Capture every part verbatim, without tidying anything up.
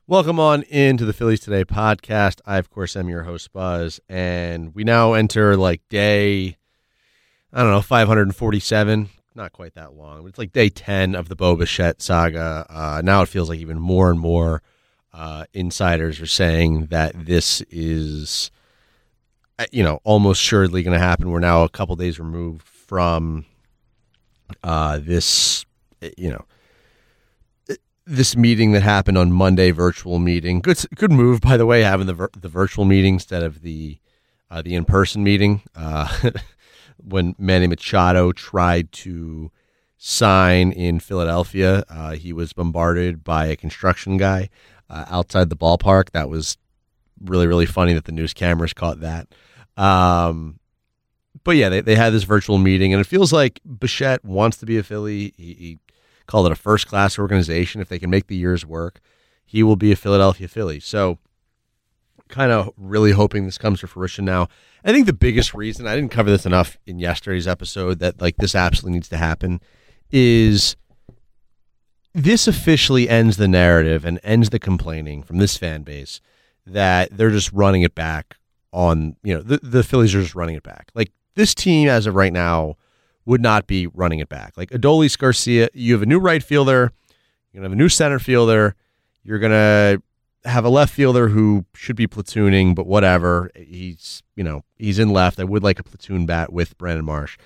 Welcome on into the Phillies Today podcast. I, of course, am your host, Buzz, and we now enter like day, I don't know, five hundred forty-seven. Not quite that long, but it's like day ten of the Bo Bichette saga. Uh, now it feels like even more and more uh, insiders are saying that this is, you know, almost surely going to happen. We're now a couple days removed from uh, this, you know, this meeting that happened on Monday, virtual meeting. Good, good move, by the way, having the vir- the virtual meeting instead of the uh, the in person meeting. Uh, when Manny Machado tried to sign in Philadelphia, uh, he was bombarded by a construction guy uh, outside the ballpark. That was really, really funny that the news cameras caught that. Um, but yeah, they they had this virtual meeting, and it feels like Bichette wants to be a Philly. He, he called it a first-class organization. If they can make the years work, he will be a Philadelphia Philly. So kind of really hoping this comes to fruition now. I think the biggest reason, I didn't cover this enough in yesterday's episode, that like this absolutely needs to happen is this officially ends the narrative and ends the complaining from this fan base that they're just running it back on, you know, the, the Phillies are just running it back. Like this team as of right now would not be running it back. Like Adolis Garcia, you have a new right fielder, you're going to have a new center fielder, you're going to have a left fielder who should be platooning, but whatever. He's, you know, he's in left. I would like a platoon bat with Brandon Marsh.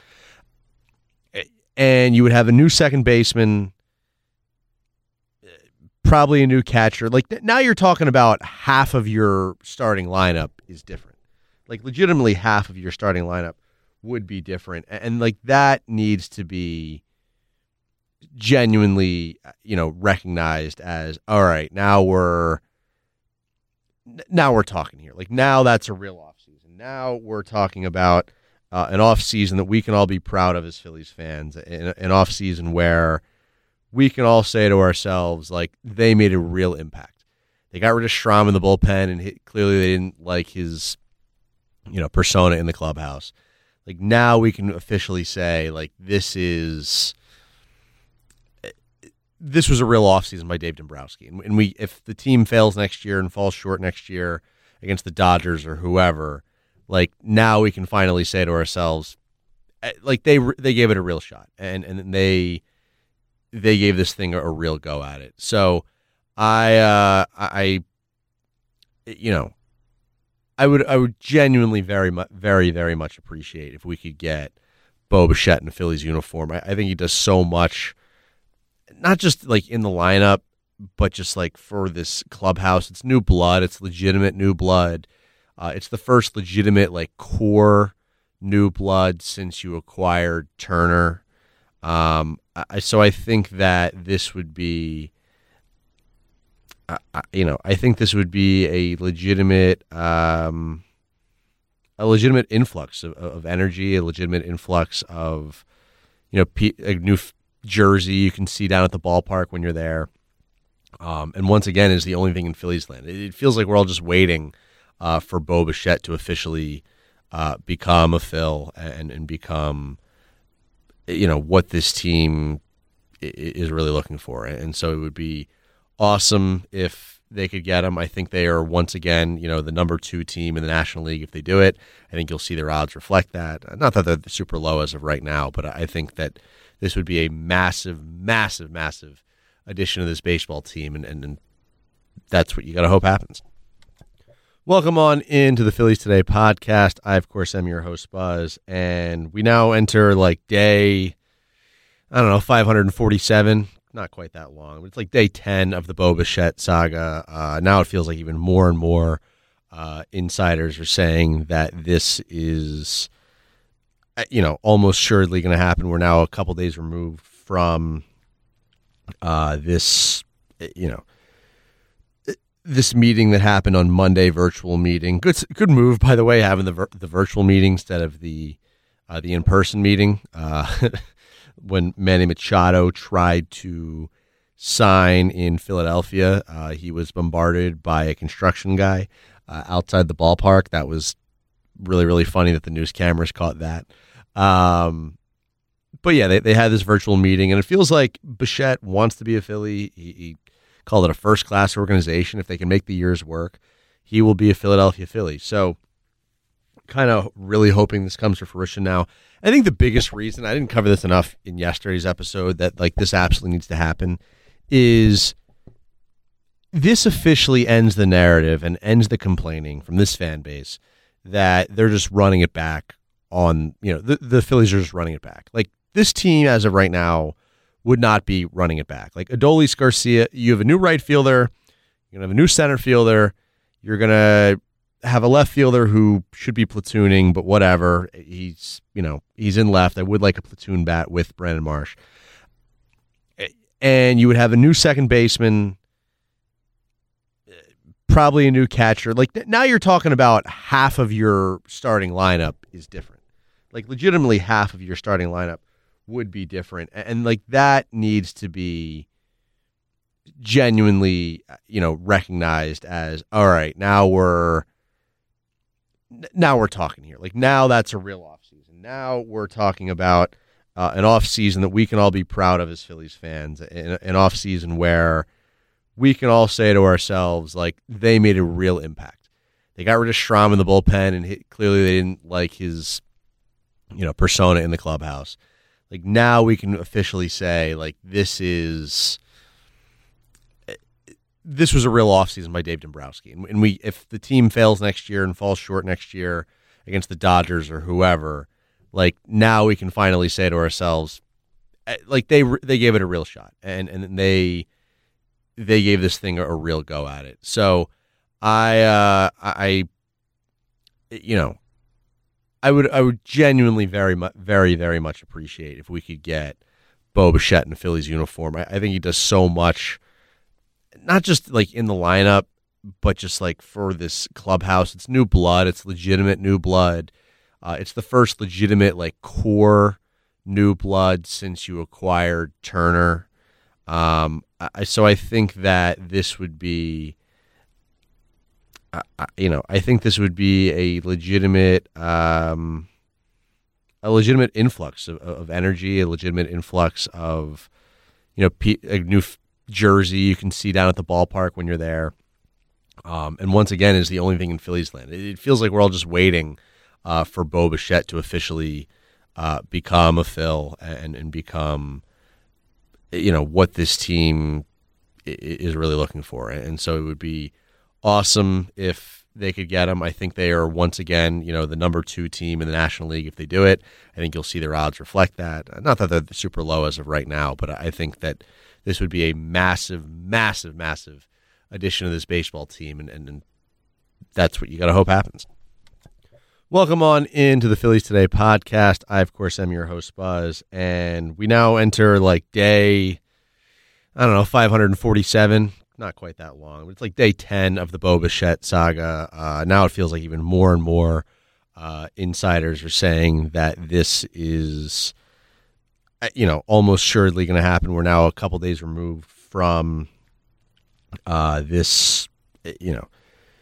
And you would have a new second baseman, probably a new catcher. Like now you're talking about half of your starting lineup is different. Like legitimately half of your starting lineup would be different. And like that needs to be genuinely, you know, recognized as, all right, now we're, now we're talking here. Like now that's a real offseason. Now we're talking about uh, an offseason that we can all be proud of as Phillies fans, an, an offseason where we can all say to ourselves, like, they made a real impact. They got rid of Strahm in the bullpen, and he, clearly they didn't like his, you know, persona in the clubhouse. Like now we can officially say, like, this is this was a real offseason by Dave Dombrowski. And, and we, if the team fails next year and falls short next year against the Dodgers or whoever, like now we can finally say to ourselves, like they they gave it a real shot, and and they they gave this thing a, a real go at it. So I uh, I you know. I would I would genuinely very much very very much appreciate if we could get Bo Bichette in a Phillies uniform. I, I think he does so much, not just like in the lineup, but just like for this clubhouse. It's new blood. It's legitimate new blood. Uh, it's the first legitimate like core new blood since you acquired Turner. Um, I, so I think that this would be. I, you know, I think this would be a legitimate, um, a legitimate influx of, of energy, a legitimate influx of, you know, a new f- jersey you can see down at the ballpark when you're there. Um, and once again, is the only thing in Phillies land. It, it feels like we're all just waiting uh, for Bo Bichette to officially uh, become a Phil and and become, you know, what this team is really looking for. And so it would be awesome if they could get him. I think they are once again, you know, the number two team in the National League. If they do it, I think you'll see their odds reflect that. Not that they're super low as of right now, but I think that this would be a massive, massive, massive addition to this baseball team, and, and, and that's what you got to hope happens. Welcome on into the Phillies Today podcast. I, of course, am your host, Buzz, and we now enter like day, I don't know, five hundred forty-seven. Not quite that long, but it's like day ten of the Bo Bichette saga. Uh, now it feels like even more and more uh, insiders are saying that this is, you know, almost surely going to happen. We're now a couple days removed from uh, this, you know, this meeting that happened on Monday, virtual meeting. Good, good move, by the way, having the the virtual meeting instead of the uh, the in person meeting. Uh, when Manny Machado tried to sign in Philadelphia, uh, he was bombarded by a construction guy uh, outside the ballpark. That was really, really funny that the news cameras caught that. Um, but yeah, they, they had this virtual meeting, and it feels like Bichette wants to be a Philly. He, he call it a first-class organization. If they can make the years work, he will be a Philadelphia Philly. So kind of really hoping this comes to fruition now. I think the biggest reason, I didn't cover this enough in yesterday's episode, that like this absolutely needs to happen is this officially ends the narrative and ends the complaining from this fan base that they're just running it back on, you know, the, the Phillies are just running it back. Like this team as of right now would not be running it back. Like Adolis Garcia, you have a new right fielder, you're going to have a new center fielder, you're going to have a left fielder who should be platooning, but whatever. He's, you know, he's in left. I would like a platoon bat with Brandon Marsh. And you would have a new second baseman, probably a new catcher. Like now you're talking about half of your starting lineup is different. Like legitimately half of your starting lineup would be different. And like that needs to be genuinely, you know, recognized as, all right, now we're, now we're talking here. Like now that's a real offseason. Now we're talking about uh, an offseason that we can all be proud of as Phillies fans, an, an offseason where we can all say to ourselves, like, they made a real impact. They got rid of Schramm in the bullpen, and he, clearly they didn't like his, you know, persona in the clubhouse. Like now we can officially say, like, this is... This was a real offseason by Dave Dombrowski. And, and we, if the team fails next year and falls short next year against the Dodgers or whoever, like now we can finally say to ourselves, like they they gave it a real shot, and and they they gave this thing a, a real go at it. So I uh, I you know I would I would genuinely very much very very much appreciate if we could get Bo Bichette in a Phillies uniform. I, I think he does so much. Not just like in the lineup, but just like for this clubhouse. It's new blood. It's legitimate new blood. Uh, it's the first legitimate like core new blood since you acquired Turner. Um, I, so I think that this would be, uh, you know, I think this would be a legitimate, um, a legitimate influx of, of energy, a legitimate influx of, you know, P- a new. jersey you can see down at the ballpark when you're there. Um, and once again, is the only thing in Phillies land. It, it feels like we're all just waiting uh, for Bo Bichette to officially uh, become a Phil and, and become, you know, what this team is really looking for. And so it would be awesome if they could get him. I think they are once again, you know, the number two team in the National League if they do it. I think you'll see their odds reflect that. Not that they're super low as of right now, but I think that this would be a massive, massive, massive addition to this baseball team, and, and, and that's what you got to hope happens. Welcome on into the Phillies Today podcast. I, of course, am your host, Buzz, and we now enter like day, I don't know, five hundred forty-seven. Not quite that long, but it's like day ten of the Bo Bichette saga. Uh, now it feels like even more and more uh, insiders are saying that this is, you know, almost assuredly going to happen. We're now a couple days removed from uh, this, you know,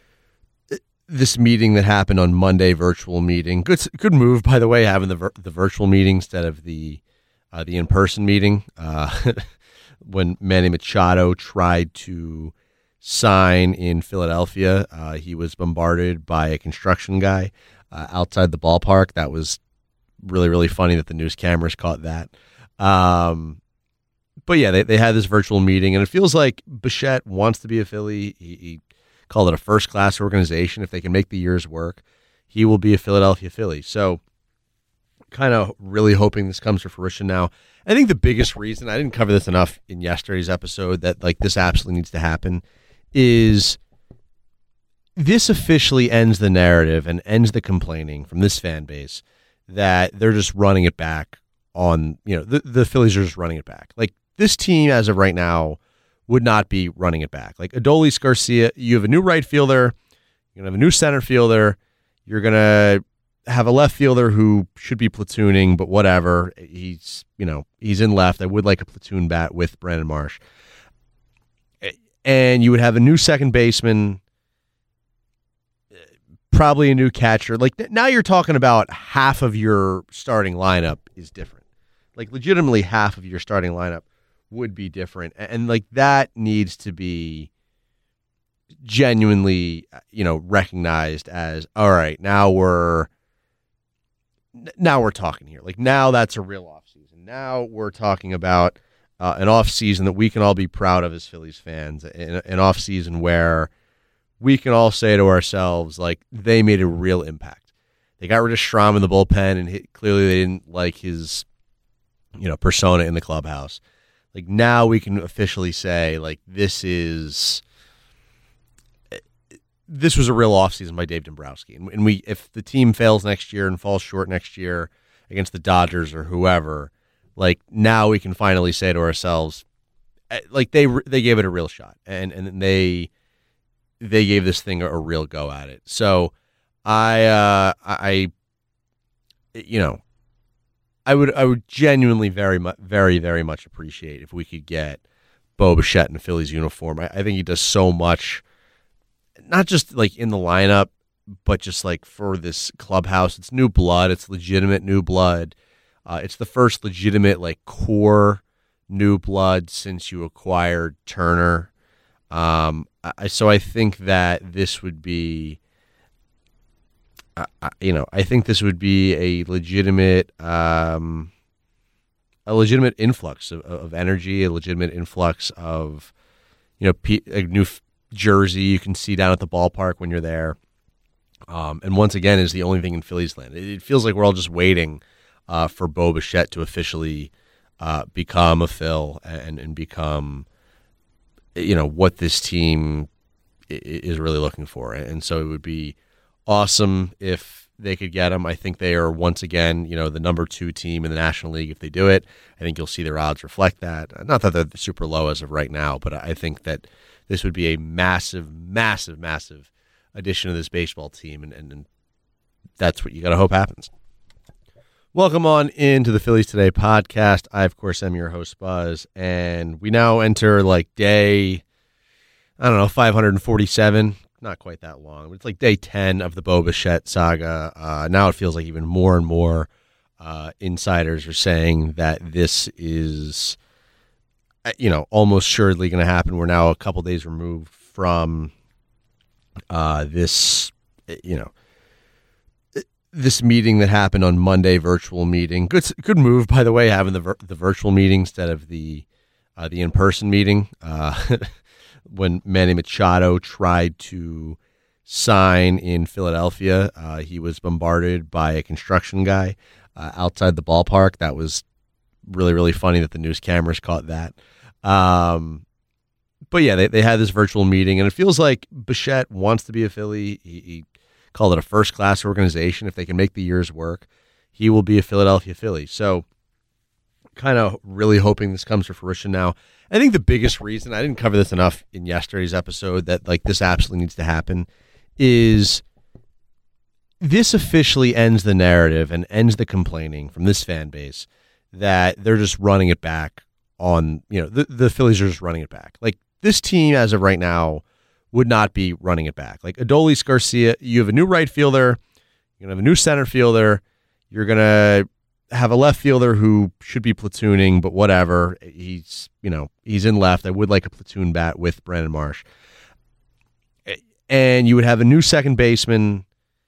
this meeting that happened on Monday, virtual meeting. Good, good move, by the way, having the vir- the virtual meeting instead of the uh, the in person meeting. Uh, when Manny Machado tried to sign in Philadelphia, uh, he was bombarded by a construction guy uh, outside the ballpark. That was really, really funny that the news cameras caught that. Um, but yeah, they, they had this virtual meeting, and it feels like Bichette wants to be a Philly. He, he called it a first-class organization. If they can make the years work, he will be a Philadelphia Philly. So kind of really hoping this comes to fruition now. I think the biggest reason, I didn't cover this enough in yesterday's episode, that like this absolutely needs to happen is this officially ends the narrative and ends the complaining from this fan base that they're just running it back on, you know, the, the Phillies are just running it back. Like this team as of right now would not be running it back. Like Adolis Garcia, you have a new right fielder, you're going to have a new center fielder, you're going to have a left fielder who should be platooning, but whatever. He's, you know, he's in left. I would like a platoon bat with Brandon Marsh. And you would have a new second baseman, probably a new catcher. Like now you're talking about half of your starting lineup is different. Like legitimately half of your starting lineup would be different. And, and like that needs to be genuinely, you know, recognized as, all right, now we're now we're talking here. Like now that's a real offseason. Now we're talking about uh, an offseason that we can all be proud of as Phillies fans, an, an offseason where we can all say to ourselves, like, they made a real impact. They got rid of Strahm in the bullpen, and hit, clearly they didn't like his, you know, persona in the clubhouse. Like now we can officially say, like, this is this was a real offseason by Dave Dombrowski. And, and we, if the team fails next year and falls short next year against the Dodgers or whoever, like now we can finally say to ourselves, like they they gave it a real shot, and and they they gave this thing a, a real go at it. So I uh, I you know I would I would genuinely very much very very much appreciate if we could get Bo Bichette in a Phillies uniform. I, I think he does so much, not just like in the lineup, but just like for this clubhouse. It's new blood. It's legitimate new blood. Uh, it's the first legitimate like core new blood since you acquired Turner. Um, I, so I think that this would be, uh, you know, I think this would be a legitimate, um, a legitimate influx of, of energy, a legitimate influx of, you know, a new f- jersey you can see down at the ballpark when you're there. Um, and once again, is the only thing in Phillies land. It, it feels like we're all just waiting uh, for Bo Bichette to officially uh, become a Phil and, and become, you know, what this team is really looking for. And so it would be awesome if they could get him. I think they are once again, you know, the number two team in the National League if they do it. I think you'll see their odds reflect that. Not that they're super low as of right now, but I think that this would be a massive, massive, massive addition to this baseball team, and, and, and that's what you got to hope happens. Welcome on into the Phillies Today podcast. I, of course, am your host, Buzz, and we now enter like day, I don't know, five hundred forty-seven. Not quite that long. It's like day ten of the Bo Bichette saga. Uh, now it feels like even more and more uh, insiders are saying that this is, you know, almost assuredly going to happen. We're now a couple days removed from uh, this, you know, this meeting that happened on Monday, virtual meeting. Good, good move, by the way, having the vir- the virtual meeting instead of the uh, the in person meeting. Uh, when Manny Machado tried to sign in Philadelphia, uh, he was bombarded by a construction guy uh, outside the ballpark. That was really, really funny that the news cameras caught that. Um, but yeah, they they had this virtual meeting, and it feels like Bichette wants to be a Philly. He, he called it a first-class organization. If they can make the years work, he will be a Philadelphia Philly. So kind of really hoping this comes to fruition now. I think the biggest reason, I didn't cover this enough in yesterday's episode, that like this absolutely needs to happen is this officially ends the narrative and ends the complaining from this fan base that they're just running it back on, you know, the, the Phillies are just running it back. Like this team as of right now would not be running it back. Like Adolis Garcia, you have a new right fielder, you're going to have a new center fielder, you're going to have a left fielder who should be platooning, but whatever. He's, you know, he's in left. I would like a platoon bat with Brandon Marsh. And you would have a new second baseman,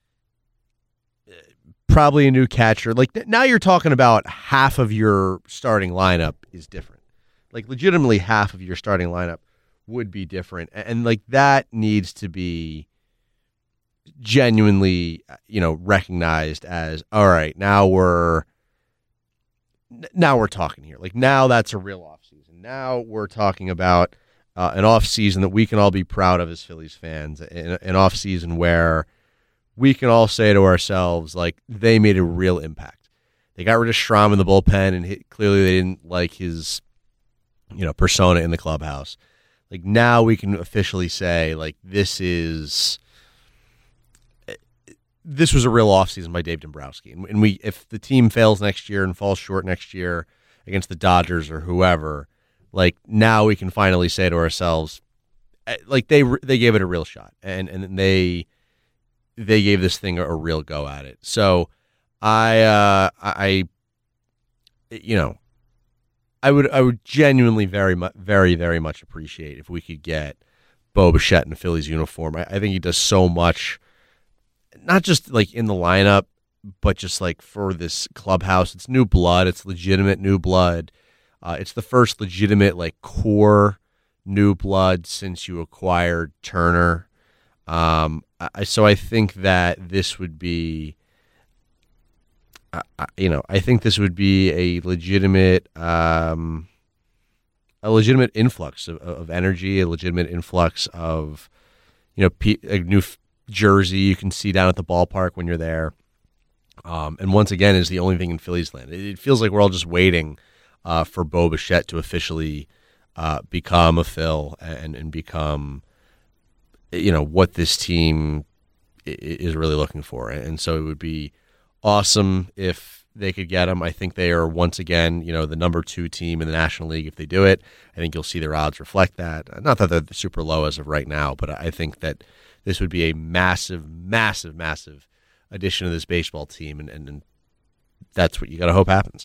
probably a new catcher. Like now you're talking about half of your starting lineup is different. Like legitimately half of your starting lineup would be different. And like that needs to be genuinely, you know, recognized as, all right, now we're now we're talking here. Like now that's a real offseason. Now we're talking about uh, an offseason that we can all be proud of as Phillies fans, an, an offseason where we can all say to ourselves, like, they made a real impact. They got rid of Strahm in the bullpen, and hit, clearly they didn't like his, you know, persona in the clubhouse. Like now we can officially say, like, this is this was a real offseason by Dave Dombrowski. And, and we, if the team fails next year and falls short next year against the Dodgers or whoever, like now we can finally say to ourselves, like they they gave it a real shot, and and they they gave this thing a, a real go at it. So I uh, I you know I would I would genuinely very much very very much appreciate if we could get Bo Bichette in a Phillies uniform. I, I think he does so much, not just like in the lineup, but just like for this clubhouse. It's new blood. It's legitimate new blood. Uh, it's the first legitimate like core new blood since you acquired Turner. Um, I, so I think that this would be, uh, you know, I think this would be a legitimate, um, a legitimate influx of, of energy, a legitimate influx of, you know, pe- a new f- jersey you can see down at the ballpark when you're there. Um, and once again, is the only thing in Phillies land. It, it feels like we're all just waiting uh, for Bo Bichette to officially uh, become a Phil and, and become, you know, what this team is really looking for. And so it would be awesome if they could get him. I think they are once again, you know, the number two team in the National League if they do it. I think you'll see their odds reflect that. Not that they're super low as of right now, but I think that this would be a massive, massive, massive addition to this baseball team, and, and, and that's what you got to hope happens.